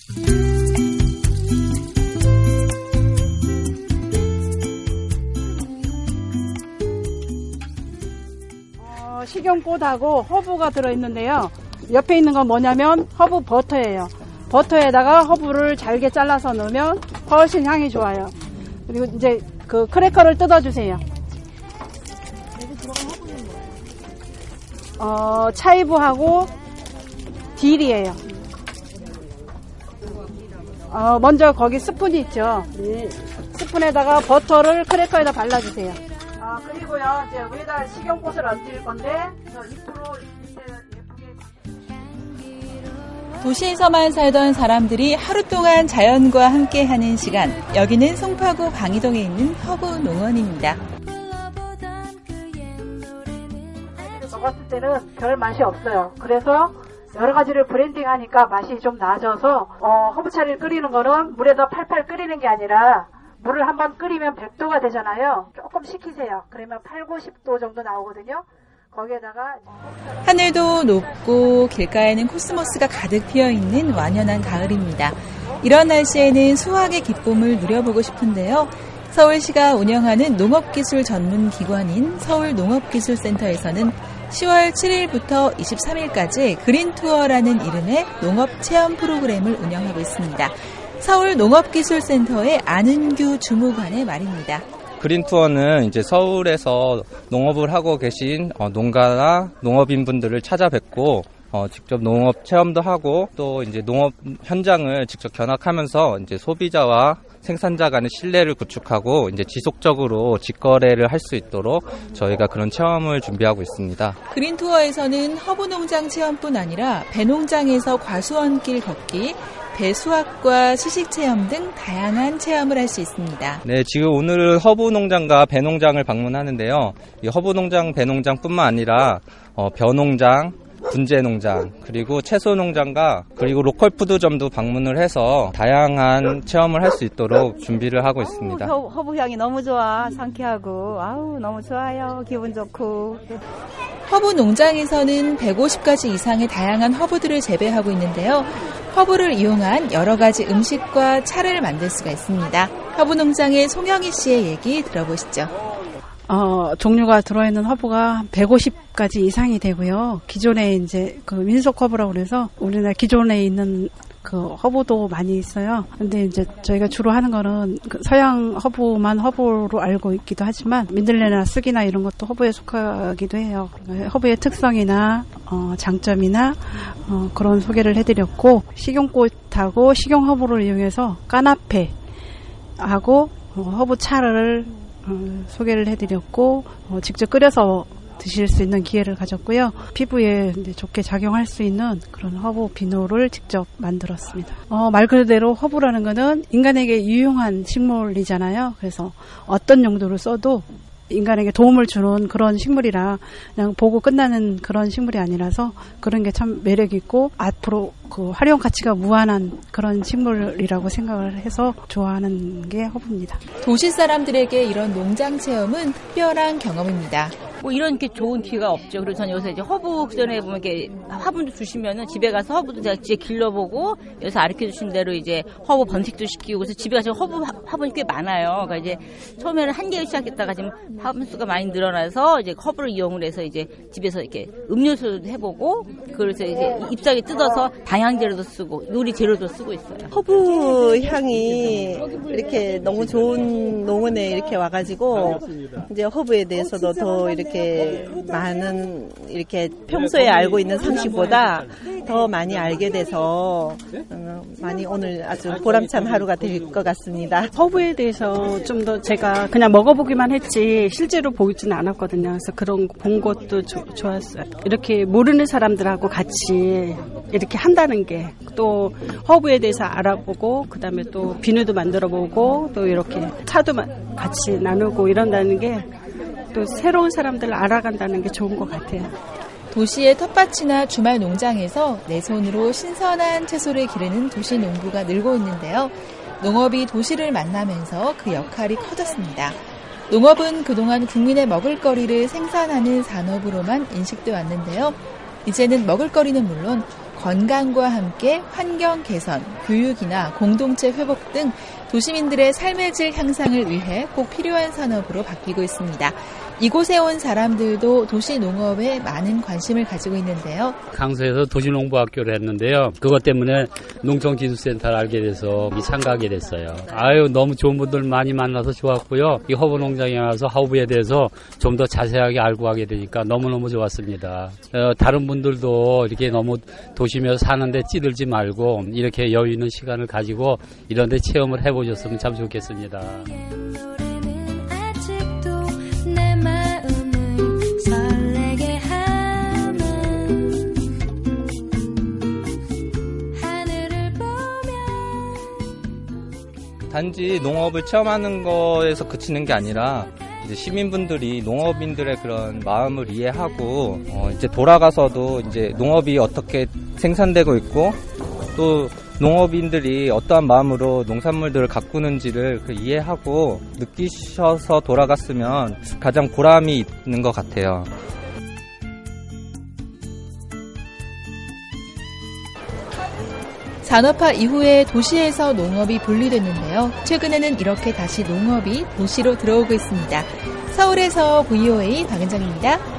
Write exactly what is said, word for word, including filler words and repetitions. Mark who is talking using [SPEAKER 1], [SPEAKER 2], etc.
[SPEAKER 1] 어, 식용꽃하고 허브가 들어있는데요. 옆에 있는 건 뭐냐면 허브 버터예요. 버터에다가 허브를 잘게 잘라서 넣으면 훨씬 향이 좋아요. 그리고 이제 그 크래커를 뜯어주세요. 어, 차이브하고 딜이에요. 어, 먼저 거기 스푼이 있죠. 네. 스푼에다가 버터를 크래커에다 발라주세요. 아, 그리고요, 이제 위에다 식용꽃을 얹을 건데, 잎으로
[SPEAKER 2] 도시에서만 살던 사람들이 하루 동안 자연과 함께하는 시간. 여기는 송파구 방이동에 있는 허브 농원입니다.
[SPEAKER 1] 먹었을 때는 별 맛이 없어요. 그래서 여러 가지를 브랜딩하니까 맛이 좀 나아져서 어, 허브차를 끓이는 거는 물에다 팔팔 끓이는 게 아니라 물을 한번 끓이면 백 도가 되잖아요. 조금 식히세요. 그러면 팔, 구십 도 정도 나오거든요. 거기에다가
[SPEAKER 2] 하늘도 높고 길가에는 코스모스가 가득 피어있는 완연한 가을입니다. 이런 날씨에는 수확의 기쁨을 누려보고 싶은데요. 서울시가 운영하는 농업기술 전문 기관인 서울농업기술센터에서는 시월 칠일부터 이십삼일까지 그린투어라는 이름의 농업체험 프로그램을 운영하고 있습니다. 서울농업기술센터의 안은규 주무관의 말입니다.
[SPEAKER 3] 그린투어는 이제 서울에서 농업을 하고 계신 농가나 농업인분들을 찾아뵙고 어, 직접 농업 체험도 하고 또 이제 농업 현장을 직접 견학하면서 이제 소비자와 생산자 간의 신뢰를 구축하고 이제 지속적으로 직거래를 할 수 있도록 저희가 그런 체험을 준비하고 있습니다.
[SPEAKER 2] 그린투어에서는 허브농장 체험뿐 아니라 배농장에서 과수원길 걷기, 배수학과 시식체험 등 다양한 체험을 할 수 있습니다.
[SPEAKER 3] 네, 지금 오늘은 허브농장과 배농장을 방문하는데요. 이 허브농장, 배농장뿐만 아니라 어, 벼농장, 분재농장, 그리고 채소농장과 그리고 로컬푸드점도 방문을 해서 다양한 체험을 할 수 있도록 준비를 하고 있습니다.
[SPEAKER 4] 아우, 허브 향이 너무 좋아. 상쾌하고 아우 너무 좋아요. 기분 좋고.
[SPEAKER 2] 허브 농장에서는 백오십 가지 이상의 다양한 허브들을 재배하고 있는데요. 허브를 이용한 여러 가지 음식과 차를 만들 수가 있습니다. 허브 농장의 송영희 씨의 얘기 들어보시죠.
[SPEAKER 1] 어, 종류가 들어있는 허브가 백오십 가지 이상이 되고요. 기존에 이제 그 민속 허브라고 그래서 우리나라 기존에 있는 그 허브도 많이 있어요. 근데 이제 저희가 주로 하는 거는 그 서양 허브만 허브로 알고 있기도 하지만 민들레나 쑥이나 이런 것도 허브에 속하기도 해요. 허브의 특성이나 어, 장점이나 어, 그런 소개를 해드렸고 식용꽃하고 식용허브를 이용해서 까나페하고 어, 허브차를 어, 소개를 해드렸고 어, 직접 끓여서 드실 수 있는 기회를 가졌고요. 피부에 이제 좋게 작용할 수 있는 그런 허브 비누를 직접 만들었습니다. 어, 말 그대로 허브라는 거는 인간에게 유용한 식물이잖아요. 그래서 어떤 용도로 써도 인간에게 도움을 주는 그런 식물이라 그냥 보고 끝나는 그런 식물이 아니라서 그런 게 참 매력 있고 앞으로 그 활용 가치가 무한한 그런 식물이라고 생각을 해서 좋아하는 게 허브입니다.
[SPEAKER 2] 도시 사람들에게 이런 농장 체험은 특별한 경험입니다.
[SPEAKER 4] 뭐 이런 게 좋은 기회가 없죠. 그래서 저는 여기서 이제 허브 그 전에 보면 이렇게 화분도 주시면은 집에 가서 허브도 제가 직접 길러보고 여기서 가르쳐 주신 대로 이제 허브 번식도 시키고 그래서 집에 가서 허브 화분이 꽤 많아요. 그러니까 이제 처음에는 한 개를 시작했다가 지금 화분 수가 많이 늘어나서 이제 허브를 이용을 해서 이제 집에서 이렇게 음료수도 해보고 그래서 이제 잎사귀 뜯어서 방향제로도 쓰고 요리 재료도 쓰고 있어요.
[SPEAKER 5] 허브 향이 이렇게 너무 좋은 농원에 이렇게 와가지고 이제 허브에 대해서도 더 이렇게 이렇게 많은 이렇게 평소에 알고 있는 상식보다 더 많이 알게 돼서 많이 오늘 아주 보람찬 하루가 될 것 같습니다.
[SPEAKER 1] 허브에 대해서 좀 더 제가 그냥 먹어보기만 했지 실제로 보지는 않았거든요. 그래서 그런 본 것도 조, 좋았어요. 이렇게 모르는 사람들하고 같이 이렇게 한다는 게 또 허브에 대해서 알아보고 그다음에 또 비누도 만들어보고 또 이렇게 차도 같이 나누고 이런다는 게 또 새로운 사람들을 알아간다는 게 좋은 것 같아요.
[SPEAKER 2] 도시의 텃밭이나 주말 농장에서 내 손으로 신선한 채소를 기르는 도시 농부가 늘고 있는데요. 농업이 도시를 만나면서 그 역할이 커졌습니다. 농업은 그동안 국민의 먹을거리를 생산하는 산업으로만 인식돼 왔는데요. 이제는 먹을거리는 물론 건강과 함께 환경 개선, 교육이나 공동체 회복 등 도시민들의 삶의 질 향상을 위해 꼭 필요한 산업으로 바뀌고 있습니다. 이곳에 온 사람들도 도시 농업에 많은 관심을 가지고 있는데요.
[SPEAKER 6] 강서에서 도시농부학교를 했는데요. 그것 때문에 농촌기술센터를 알게 돼서 참가하게 됐어요. 아유, 너무 좋은 분들 많이 만나서 좋았고요. 이 허브농장에 와서 허브에 대해서 좀 더 자세하게 알고 하게 되니까 너무너무 좋았습니다. 어, 다른 분들도 이렇게 너무 도심에서 사는데 찌들지 말고 이렇게 여유 있는 시간을 가지고 이런 데 체험을 해보셨으면 참 좋겠습니다.
[SPEAKER 3] 단지 농업을 체험하는 거에서 그치는 게 아니라 이제 시민분들이 농업인들의 그런 마음을 이해하고 어 이제 돌아가서도 이제 농업이 어떻게 생산되고 있고 또 농업인들이 어떠한 마음으로 농산물들을 가꾸는지를 그 이해하고 느끼셔서 돌아갔으면 가장 보람이 있는 것 같아요.
[SPEAKER 2] 산업화 이후에 도시에서 농업이 분리됐는데요. 최근에는 이렇게 다시 농업이 도시로 들어오고 있습니다. 서울에서 브이오에이 박은정입니다.